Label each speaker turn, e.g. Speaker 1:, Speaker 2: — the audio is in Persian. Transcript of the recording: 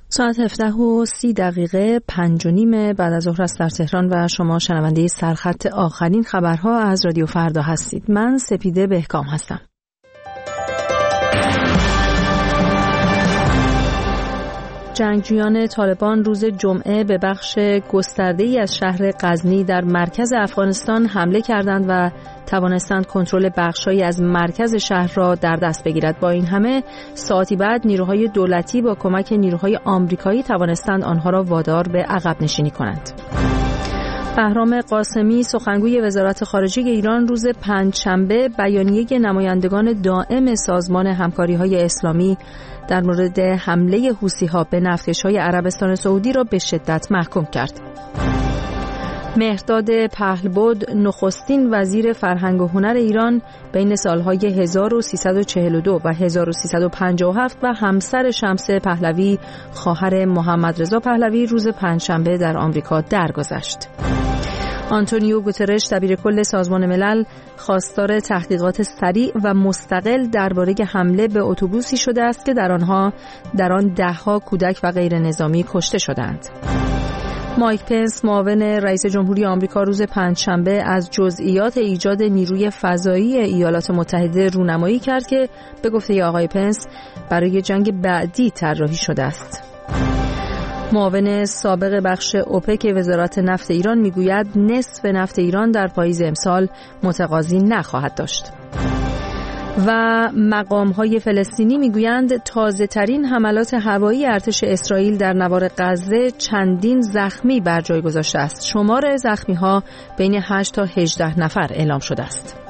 Speaker 1: ساعت 17:30 5:30 بعد از ظهر است در تهران و شما شنونده سرخط آخرین خبرها از رادیو فردا هستید. من سپیده بهکام هستم. جنگجویان طالبان روز جمعه به بخش گسترده‌ای از شهر غزنی در مرکز افغانستان حمله کردند و توانستند کنترل بخش‌هایی از مرکز شهر را در دست بگیرد. با این همه ساعتی بعد نیروهای دولتی با کمک نیروهای آمریکایی توانستند آنها را وادار به عقب نشینی کنند. بهرام قاسمی سخنگوی وزارت خارجه ایران روز پنجشنبه بیانیه نمایندگان دائم سازمان همکاری‌های اسلامی در مورد حمله حوثی‌ها به نفتکش‌های عربستان سعودی را به شدت محکوم کرد. مهرداد پهلبد نخستین وزیر فرهنگ و هنر ایران بین سالهای 1342 و 1357 و همسر شمس پهلوی خواهر محمد رضا پهلوی روز پنجشنبه در آمریکا درگذشت. آنتونیو گوترش دبیرکل سازمان ملل خواستار تحقیقات سریع و مستقل درباره حمله به اتوبوسی شده است که در آن ده‌ها کودک و غیر نظامی کشته شدند. مایک پنس معاون رئیس جمهوری آمریکا روز پنجشنبه از جزئیات ایجاد نیروی فضایی ایالات متحده رونمایی کرد که به گفته آقای پنس برای جنگ بعدی طراحی شده است. معاون سابق بخش اوپک وزارت نفت ایران میگوید نصف نفت ایران در پاییز امسال متقاضی نخواهد داشت. و مقام‌های فلسطینی میگویند تازه‌ترین حملات هوایی ارتش اسرائیل در نوار غزه چندین زخمی بر جای گذاشته است. شمار زخمی‌ها بین 8 تا 18 نفر اعلام شده است.